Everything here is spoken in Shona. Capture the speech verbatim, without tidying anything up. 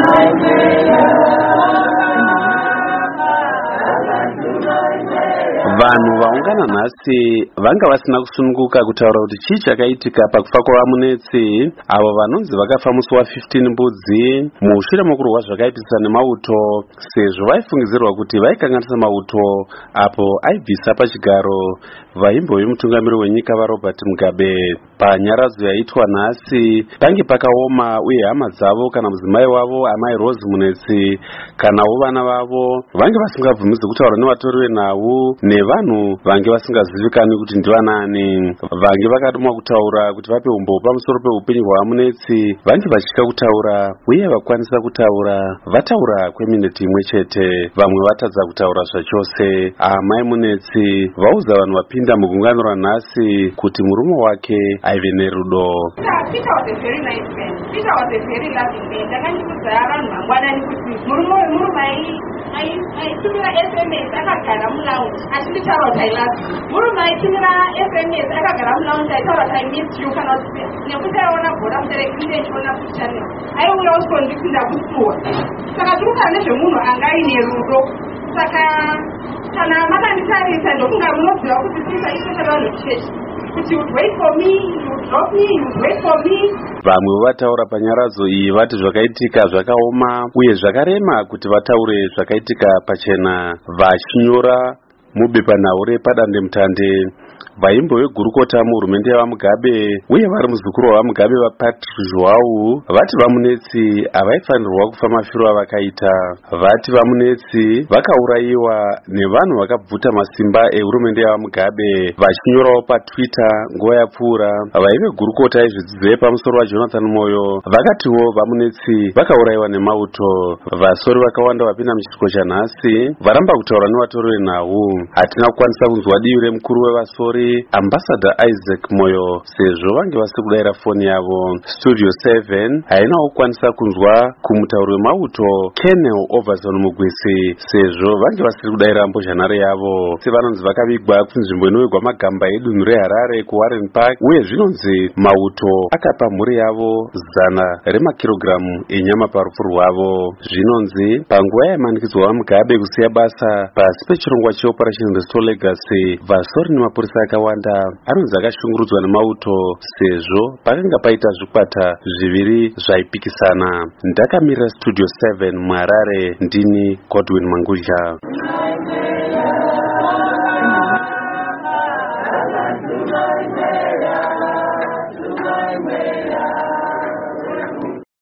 Vanhu vaungana nhasi vanga vasina kusununguka kutaura kuti chii chakaitika pakufa kwavamunetsi avo vanonzi vakafa musi wa15 mbudzi mushure mokurwa zvakaipisisa nemauto, sezvo vaifungidzirwa kuti vaikanganisa mauto apo aibvisa pachigaro vaimbo vemutungamiri wenyika vaRobert Mugabe. Panyaradzo yaitwa nhasi pange pakaoma uye hama dzavo kana mudzimai wavo amai Rose Munetsi kanawo vana vavo vange vasingabvumidzi kutaura nevatori venhau nevanhu vange vasingazivikanwi kuti ndivanani. Vange vakatumwa kutaura kuti vape umbo pamusoro peupenyu hwavamunetsi vange vachitya kutaura uye vakwanisa kutaura vataura kwemineti imwe chete, vamwe vatadza kutaura zvachose. Amai Munetsi vauza vanhu vapinda mugungano ranhasi kuti murume wake aive nerudo. Peter was a very nice man. Peter was a very loving man. Ndakandikuudza vanhu vangwanani kuti murume murume aitumira S M S akagara mulounge achinditaura kuti I love you. Murume aitumira S M S akagara mulounge aitaura kuti I miss you kana kuti nekuti aiona bhora muterekinde ndichiona kuti channel aiuya usondipinda kusuwa. Saka tirikutaura nezvemunhu anga aine rudo. Saka kana makanditarisa ndokunga munoziva kuti Peter isese vanhu chechi. Kuti you wait for me, you drop me, you wait for me. Vamwe vataura panyaradzo iyi vati zvakaitika zvakaoma uye zvakarema kuti vataure zvakaitika pachena, vachinyora mubepanhau repadandemutande. Vaimbo vegurukota muhurumende yavaMugabe uye vari muzukuru wavaMugabe vaPatrick João vati vamunetsi havaifanirwa kufa mafiro avakaita. Vati vamunetsi vakaurayiwa nevanhu vakabvuta masimba ehurumende yavaMugabe. Vachinyorawo paTwitter nguva yapfuura, vaive gurukota ezvidzidzo pamusoro waJonathan Moyo vakatiwo vamunetsi vakaurayiwa nemauto. Vasori vakawanda vapinda muchiitiko chanhasi varamba kutaura nevatori venhau. Hatina kukwanisa kunzwa divi remukuru wevasori Ambassador Isaac Moyo sezvo vange vasiri kudayira foni yavo. Studio seven hainawo kukwanisa kunzwa kumutauri wemauto Colonel Overson Mugwisi sezvo vange vasiri kudayira mbozhanhare yavo. Vanonzi vakavigwa kunzvimbo inowegwa Magamba edunhu reHarare kuWarren Park uye zvinonzi mauto akapa mhuri yavo zana remakirogiramu enyama parufu rwavo. Zvinonzi panguva yaimanikidzwa vaMugabe kusiya basa pasi pechirongwa cheOperation Restore Legacy, vasori nemapurisa akawanda anonzi akashungurudzwa nemauto sezvo pakanga paita zvikwata zviviri zvaipikisana. Ndakamirira Studio seven muHarare, ndini Godwin Mangudya.